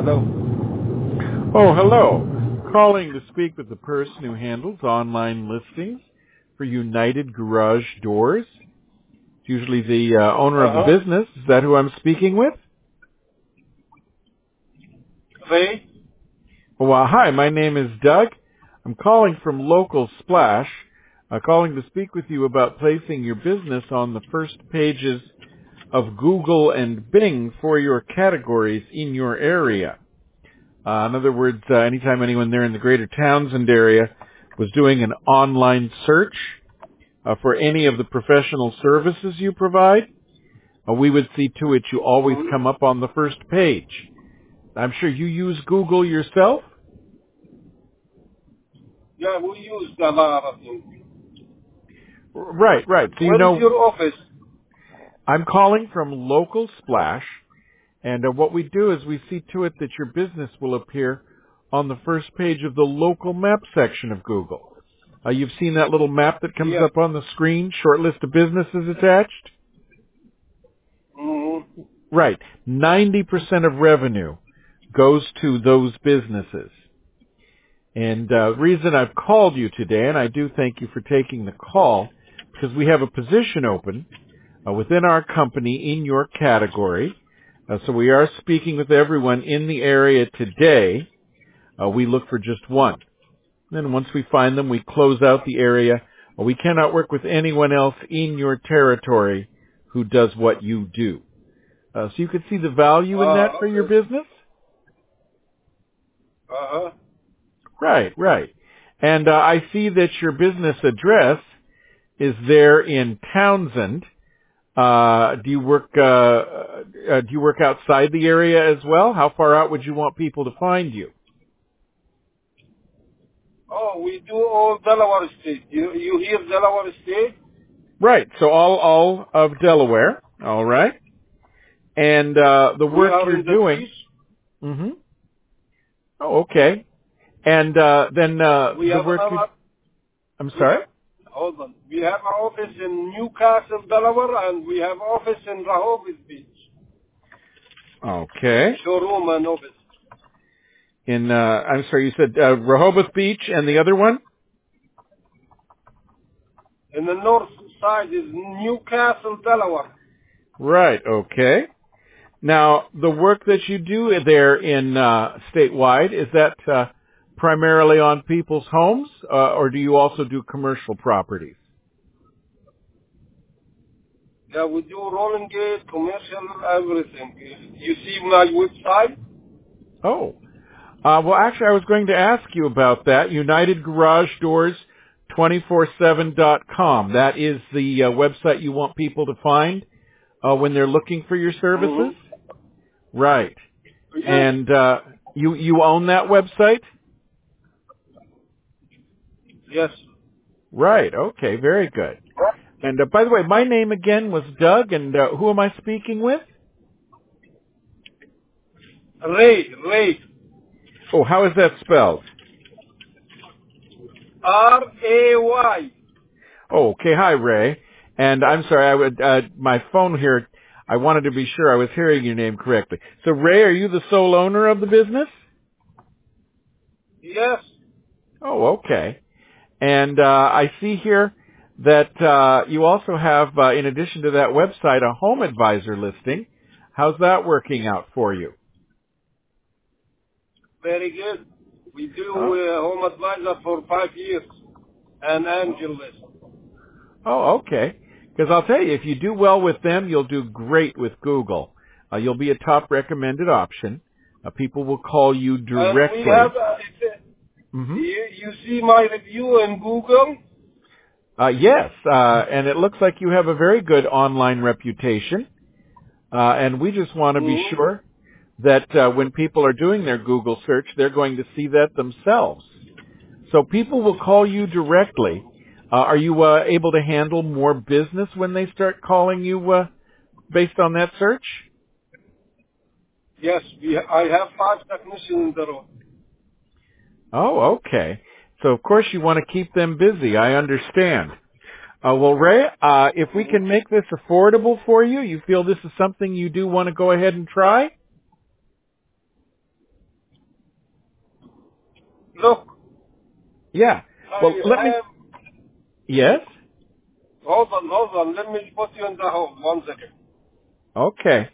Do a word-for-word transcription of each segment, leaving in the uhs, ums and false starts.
Hello. Oh, hello. Calling to speak with the person who handles online listings for United Garage Doors. It's usually the uh, owner of the Uh-huh. business. Is that who I'm speaking with? Ray? Oh, uh, hi, my name is Doug. I'm calling from Local Splash, uh, calling to speak with you about placing your business on the first pages of Google and Bing for your categories in your area. Uh, in other words, uh, anytime anyone there in the greater Townsend area was doing an online search uh, for any of the professional services you provide, uh, we would see to it you always Mm-hmm. come up on the first page. I'm sure you use Google yourself? Yeah, we used a lot of things. Right, right. So you Where is know, your office? I'm calling from Local Splash, and uh, what we do is we see to it that your business will appear on the first page of the local map section of Google. Uh, you've seen that little map that comes Yeah. up on the screen, short list of businesses attached? Mm-hmm. Right. ninety percent of revenue goes to those businesses. And uh, the reason I've called you today, and I do thank you for taking the call, because we have a position open uh, within our company in your category. Uh, so we are speaking with everyone in the area today. Uh, we look for just one. Then once we find them, we close out the area. Uh, we cannot work with anyone else in your territory who does what you do. Uh, so you could see the value in that Ah, for your okay. business? Uh-huh. Right, right. And uh, I see that your business address is there in Townsend. Uh, do you work, uh, uh, do you work outside the area as well? How far out would you want people to find you? Oh, we do all Delaware State. You you hear Delaware State? Right, so all, all of Delaware. All right. And, uh, the We work are you're in the doing. beach. hmm Oh, okay. And, uh, then, uh, We the have work you, another. I'm We sorry? have. Hold on. We have an office in Newcastle, Delaware, and we have office in Rehoboth Beach. Okay. Showroom and office. In, uh, I'm sorry, you said, uh, Rehoboth Beach and the other one? In the north side is Newcastle, Delaware. Right, okay. Now, the work that you do there in uh, statewide, is that uh, primarily on people's homes, uh, or do you also do commercial properties? Yeah, we do rolling gate, commercial, everything. You see my website? Oh, uh, well, actually, I was going to ask you about that. United Garage Doors twenty-four seven dot com. That is the uh, website you want people to find uh, when they're looking for your services? Mm-hmm. Right. Yes. And uh, you you own that website? Yes. Right. Okay. Very good. And uh, by the way, my name again was Doug, and uh, who am I speaking with? Ray, Ray. Oh, how is that spelled? R A Y. Oh, okay. Hi, Ray. And I'm sorry, I would uh, my phone here. I wanted to be sure I was hearing your name correctly. So, Ray, are you the sole owner of the business? Yes. Oh, okay. And uh, I see here that uh, you also have, uh, in addition to that website, a home advisor listing. How's that working out for you? Very good. We do Oh, uh, home advisor for five years. And Angeles. oh, okay. Because I'll tell you, if you do well with them, you'll do great with Google. Uh, you'll be a top recommended option. Uh, people will call you And we have, directly. uh, it's, uh, hmm you, you see my review in Google? Uh, yes, uh, and it looks like you have a very good online reputation. Uh, and we just want to be Mm-hmm. sure that uh, when people are doing their Google search, they're going to see that themselves. So people will call you directly. Uh, are you uh, able to handle more business when they start calling you uh, based on that search? Yes, we, I have five technicians in the room. Oh, okay. So of course you want to keep them busy. I understand. Uh, well, Ray, uh, if we Mm-hmm. can make this affordable for you, you feel this is something you do want to go ahead and try? Look, Yeah. Well, I let me. have. Yes. Hold on, hold on. Let me put you in the hold. One second. Okay.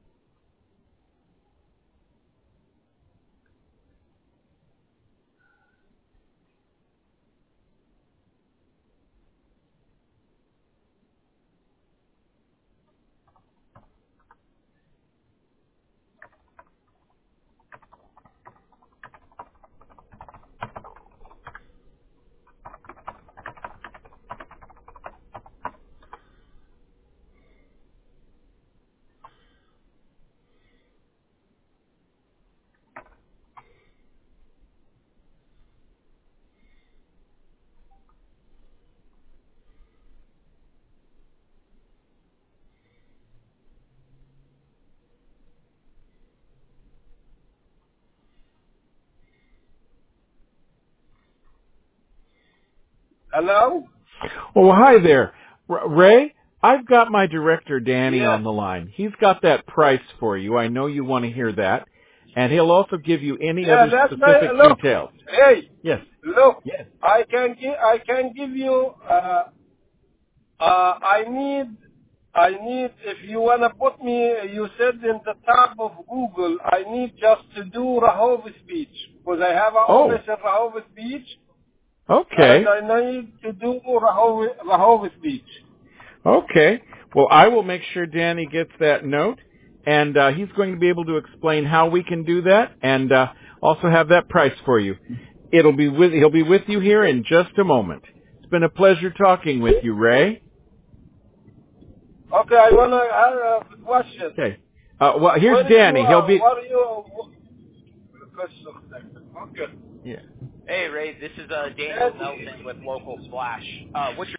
Hello? Well, hi there, R- Ray. I've got my director Danny Yes. on the line. He's got that price for you. I know you want to hear that, and he'll also give you any Yeah, other that's my, specific look. details. Hey, Yes. look. Yes. I can give, I can give you, uh, uh, I need, I need, if you want to put me, you said in the top of Google, I need just to do Rehoboth Beach, because I have an Oh. office in Rehoboth Beach, and Okay. I need to do Rehoboth, Rehoboth Beach. Okay. Well, I will make sure Danny gets that note, and uh, he's going to be able to explain how we can do that, and uh, also have that price for you. It'll be with he'll be with you here in just a moment. It's been a pleasure talking with you, Ray. Okay, I want to have a question. Okay. Uh, well, here's When you Danny. He'll are, be. what are you, okay. Yeah. Hey, Ray, this is uh, Daniel And Nelson with Local Splash. Uh, what's your